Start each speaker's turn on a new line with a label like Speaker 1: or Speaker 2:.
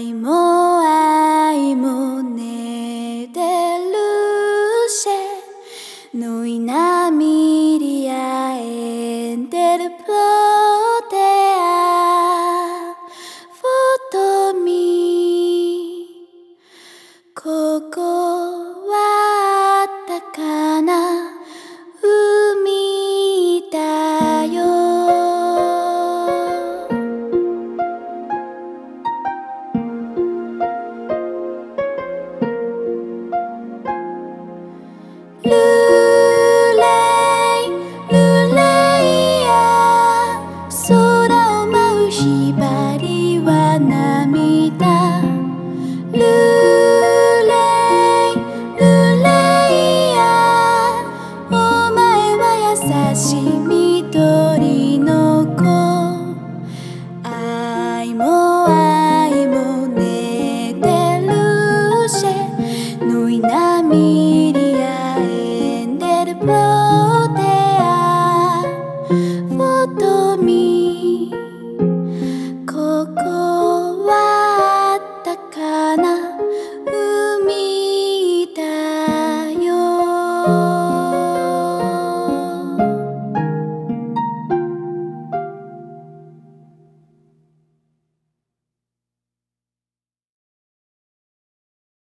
Speaker 1: 愛も愛もねてるしぬいなみりあえんでるプロテアフォトミここはあったかな海だよルレイルレイや空を舞うひばりは涙ルレイルレイやお前は優しい緑の子愛も愛もねてるしぬいなみりあえんでるプロテ